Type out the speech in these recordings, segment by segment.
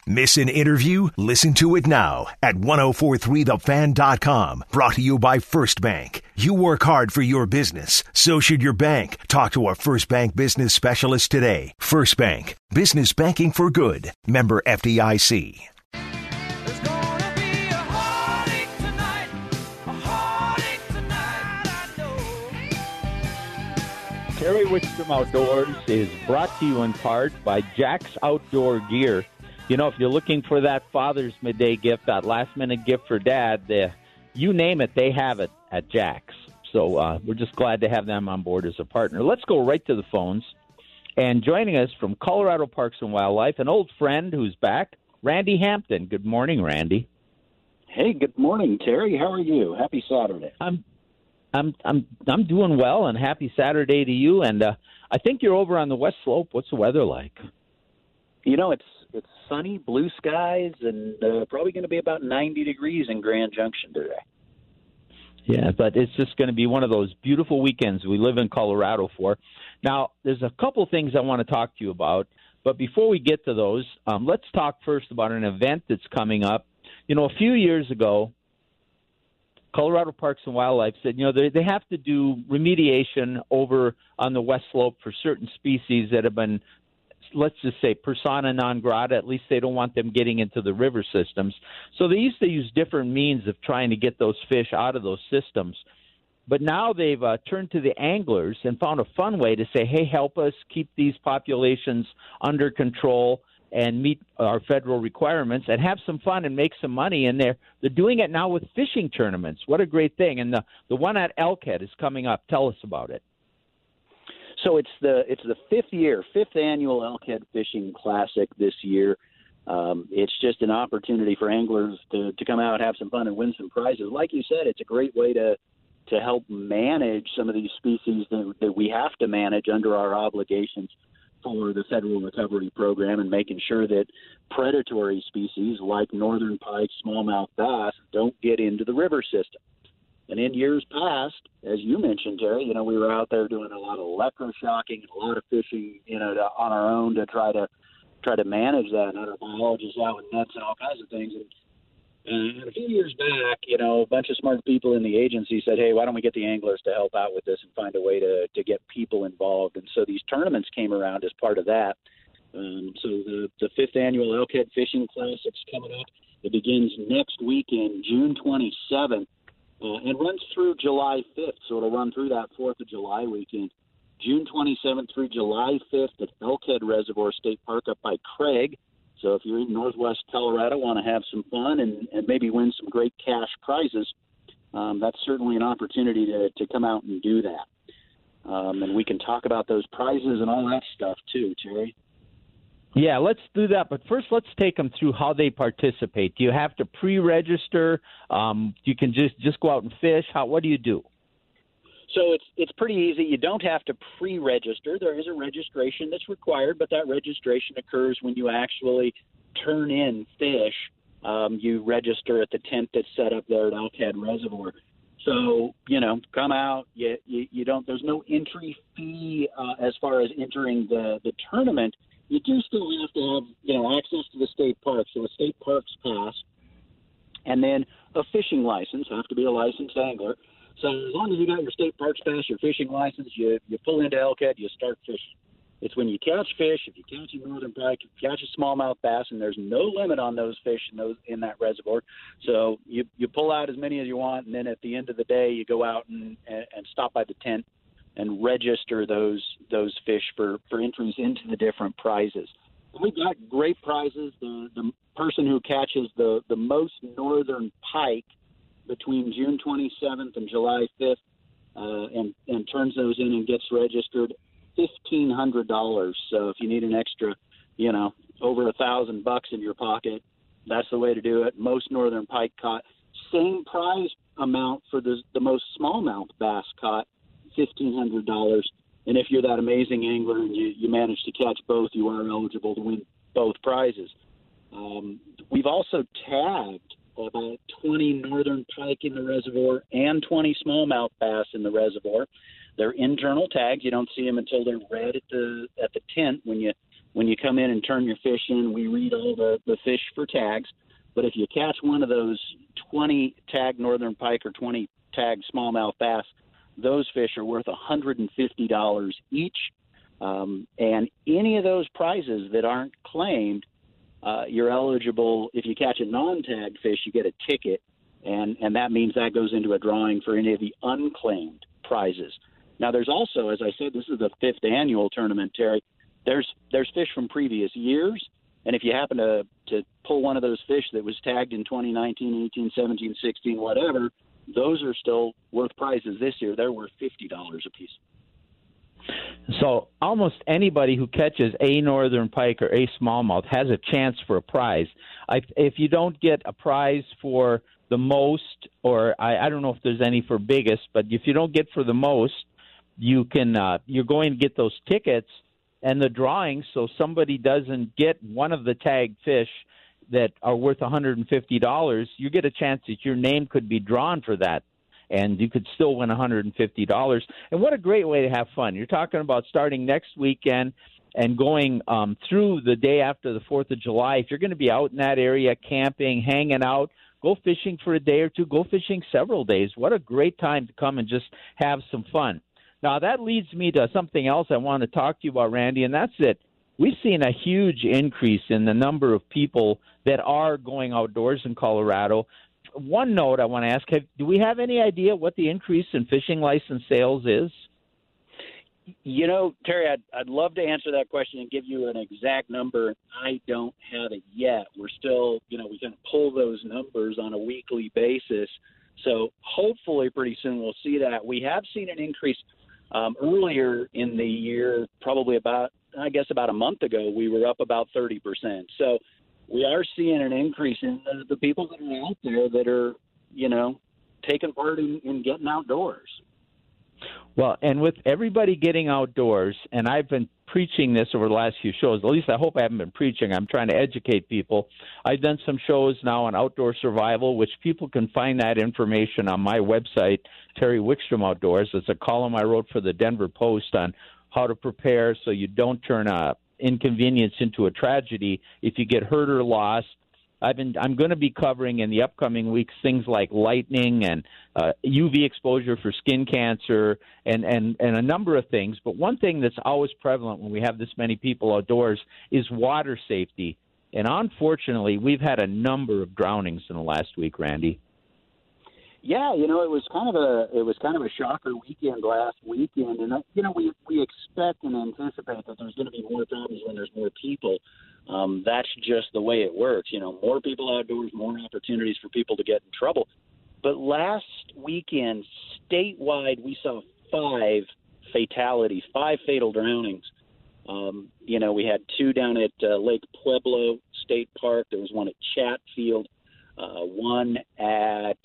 Miss an interview? Listen to it now at 1043thefan.com. Brought to you by First Bank. You work hard for your business. So should your bank. Talk to a First Bank business specialist today. First Bank. Business banking for good. Member FDIC. Terry Wickstrom Outdoors is brought to you in part by Jack's Outdoor Gear. You know, if you're looking for that Father's Midday gift, that last-minute gift for Dad, you name it, they have it at Jack's. So we're just glad to have them on board as a partner. Let's go right to the phones. And joining us from Colorado Parks and Wildlife, an old friend who's back, Randy Hampton. Good morning, Randy. Hey, good morning, Terry. How are you? Happy Saturday. I'm doing well, and happy Saturday to you. And I think you're over on the West Slope. What's the weather like? You know, it's sunny, blue skies, and probably going to be about 90 degrees in Grand Junction today. Yeah, but it's just going to be one of those beautiful weekends we live in Colorado for. Now, there's a couple things I want to talk to you about, but before we get to those, let's talk first about an event that's coming up. You know, a few years ago, Colorado Parks and Wildlife said, you know, they have to do remediation over on the West Slope for certain species that have been, let's just say, persona non grata. At least they don't want them getting into the river systems. So they used to use different means of trying to get those fish out of those systems. But now they've turned to the anglers and found a fun way to say, hey, help us keep these populations under control and meet our federal requirements and have some fun and make some money. And they're doing it now with fishing tournaments. What a great thing. And the one at Elkhead is coming up. Tell us about it. So it's the fifth annual Elkhead Fishing Classic this year. It's just an opportunity for anglers to come out, have some fun, and win some prizes. Like you said, it's a great way to help manage some of these species that we have to manage under our obligations for the Federal Recovery Program, and making sure that predatory species like northern pike, smallmouth bass don't get into the river system. And in years past, as you mentioned, Terry, you know, we were out there doing a lot of electroshocking and a lot of fishing, you know, on our own to try to manage that, and our biologists out with nets and all kinds of things. And a few years back, you know, a bunch of smart people in the agency said, hey, why don't we get the anglers to help out with this and find a way to get people involved? And so these tournaments came around as part of that. So the fifth annual Elkhead Fishing Classic's coming up. It begins next weekend, June 27th, and runs through July 5th. So it'll run through that 4th of July weekend. June 27th through July 5th at Elkhead Reservoir State Park up by Craig. So if you're in northwest Colorado, want to have some fun and maybe win some great cash prizes, that's certainly an opportunity to come out and do that. And we can talk about those prizes and all that stuff too, Terry. Yeah, let's do that. But first, let's take them through how they participate. Do you have to pre-register? You can just go out and fish. What do you do? So it's pretty easy. You don't have to pre-register. There is a registration that's required, but that registration occurs when you actually turn in fish. You register at the tent that's set up there at Elkhead Reservoir. So, you know, come out. You don't. There's no entry fee as far as entering the tournament. You do still have to have, you know, access to the state park. So a state parks pass, and then a fishing license. Have to be a licensed angler. So as long as you got your state parks pass, your fishing license, you pull into Elkhead, you start fishing. It's when you catch fish, if you catch a northern pike, if you catch a smallmouth bass, and there's no limit on those fish in that reservoir. So you pull out as many as you want, and then at the end of the day, you go out and stop by the tent and register those fish for entries into the different prizes. And we've got great prizes. The person who catches the most northern pike between June 27th and July 5th and turns those in and gets registered, $1,500. So if you need an extra, you know, over $1,000 in your pocket, that's the way to do it. Most northern pike caught. Same prize amount for the most smallmouth bass caught, $1,500. And if you're that amazing angler and you manage to catch both, you are eligible to win both prizes. We've also tagged about 20 northern pike in the reservoir and 20 smallmouth bass in the reservoir. They're internal tags. You don't see them until they're red at the tent when you when you come in and turn your fish in, we read all the fish for tags. But if you catch one of those 20 tag northern pike or 20 tag smallmouth bass, those fish are worth $150 each. And any of those prizes that aren't claimed, you're eligible. If you catch a non-tagged fish, you get a ticket, and that means that goes into a drawing for any of the unclaimed prizes. Now, there's also, as I said, this is the 5th annual tournament, Terry. There's fish from previous years, and if you happen to pull one of those fish that was tagged in 2019, 18, 17, 16, whatever, those are still worth prizes this year. They're worth $50 a piece. So almost anybody who catches a northern pike or a smallmouth has a chance for a prize. If you don't get a prize for the most, or I don't know if there's any for biggest, but if you don't get for the most, you can you're going to get those tickets and the drawings. So somebody doesn't get one of the tagged fish that are worth $150, you get a chance that your name could be drawn for that, and you could still win $150. And what a great way to have fun. You're talking about starting next weekend and going through the day after the 4th of July. If you're going to be out in that area camping, hanging out, go fishing for a day or two, go fishing several days. What a great time to come and just have some fun. Now, that leads me to something else I want to talk to you about, Randy, and that's it. We've seen a huge increase in the number of people that are going outdoors in Colorado. One note I want to ask, do we have any idea what the increase in fishing license sales is? You know, Terry, I'd love to answer that question and give you an exact number. I don't have it yet. We're still, we can pull those numbers on a weekly basis. So hopefully pretty soon we'll see that. We have seen an increase earlier in the year, probably about a month ago, we were up about 30%. So we are seeing an increase in the people that are out there that are, taking part in getting outdoors. Well, and with everybody getting outdoors, and I've been preaching this over the last few shows, at least I hope I haven't been preaching, I'm trying to educate people. I've done some shows now on outdoor survival, which people can find that information on my website, Terry Wickstrom Outdoors. It's a column I wrote for the Denver Post on how to prepare so you don't turn inconvenience into a tragedy if you get hurt or lost. I'm going to be covering in the upcoming weeks things like lightning and UV exposure for skin cancer and a number of things. But one thing that's always prevalent when we have this many people outdoors is water safety. And unfortunately, we've had a number of drownings in the last week, Randy. Yeah, it was kind of a shocker weekend last weekend, and we expect and anticipate that there's going to be more problems when there's more people. That's just the way it works. More people outdoors, more opportunities for people to get in trouble. But last weekend, statewide, we saw 5 fatalities, 5 fatal drownings. We had 2 down at Lake Pueblo State Park. There was one at Chatfield. One at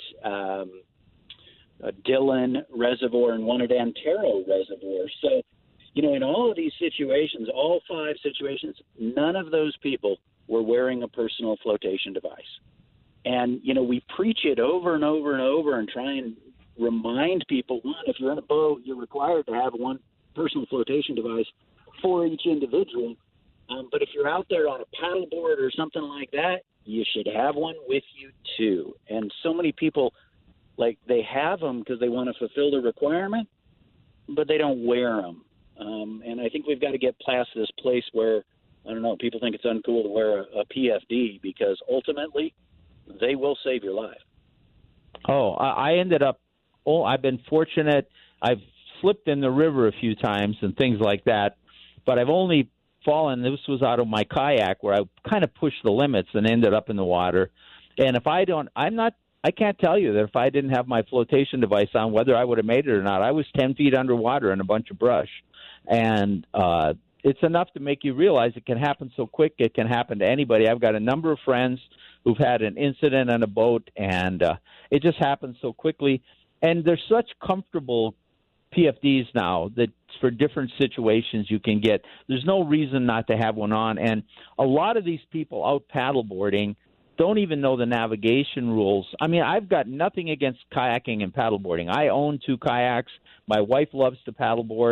Dillon Reservoir and one at Antero Reservoir. So, in all of these situations, all 5 situations, none of those people were wearing a personal flotation device. And, we preach it over and over and over and try and remind people, one, if you're in a boat, you're required to have one personal flotation device for each individual. But if you're out there on a paddleboard or something like that, you should have one with you too. And so many people, they have them because they want to fulfill the requirement, but they don't wear them. And I think we've got to get past this place where, people think it's uncool to wear a PFD because ultimately they will save your life. Oh, I've been fortunate. I've slipped in the river a few times and things like that, but I've only fallen. This was out of my kayak where I kind of pushed the limits and ended up in the water. And if I can't tell you that if I didn't have my flotation device on, whether I would have made it or not. I was 10 feet underwater in a bunch of brush. And it's enough to make you realize it can happen so quick. It can happen to anybody. I've got a number of friends who've had an incident on a boat, and it just happens so quickly. And there's such comfortable PFDs now that for different situations you can get. There's no reason not to have one on. And a lot of these people out paddleboarding don't even know the navigation rules. I mean, I've got nothing against kayaking and paddleboarding. I own 2 kayaks. My wife loves to paddleboard.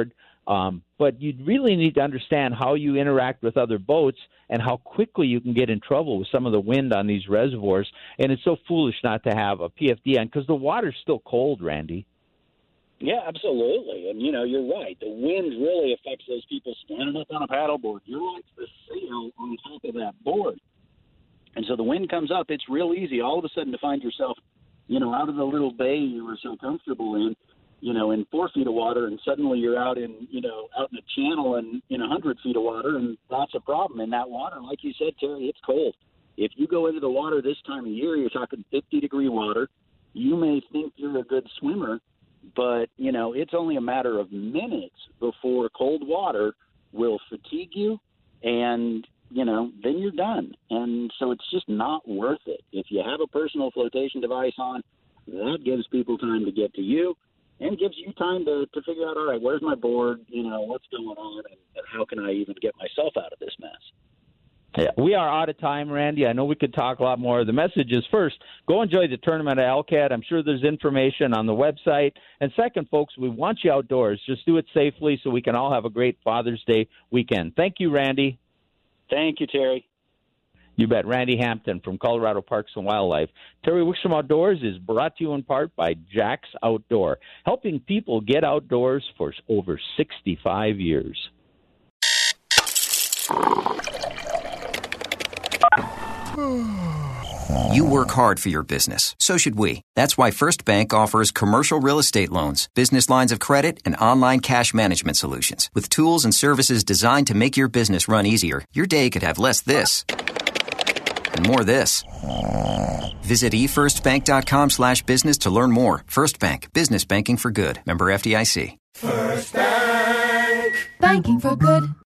But you really need to understand how you interact with other boats and how quickly you can get in trouble with some of the wind on these reservoirs. And it's so foolish not to have a PFD on because the water's still cold, Randy. Yeah, absolutely. And, you're right. The wind really affects those people standing up on a paddleboard. You're like the sail on top of that board. And so the wind comes up, it's real easy all of a sudden to find yourself, out of the little bay you were so comfortable in 4 feet of water, and suddenly you're out in a channel and in 100 feet of water, and that's a problem. And that water, like you said, Terry, it's cold. If you go into the water this time of year, you're talking 50-degree water. You may think you're a good swimmer, but, it's only a matter of minutes before cold water will fatigue you, and then you're done. And so it's just not worth it. If you have a personal flotation device on, that gives people time to get to you and gives you time to figure out, all right, where's my board? What's going on, and how can I even get myself out of this mess? Yeah, we are out of time, Randy. I know we could talk a lot more. The message is, first, go enjoy the tournament at LCAT. I'm sure there's information on the website. And second, folks, we want you outdoors. Just do it safely so we can all have a great Father's Day weekend. Thank you, Randy. Thank you, Terry. You bet. Randy Hampton from Colorado Parks and Wildlife. Terry Wickstrom Outdoors is brought to you in part by Jack's Outdoor, helping people get outdoors for over 65 years. You work hard for your business. So should we. That's why First Bank offers commercial real estate loans, business lines of credit, and online cash management solutions. With tools and services designed to make your business run easier, your day could have less this and more this. Visit efirstbank.com/business to learn more. First Bank. Business banking for good. Member FDIC. First Bank. Banking for good.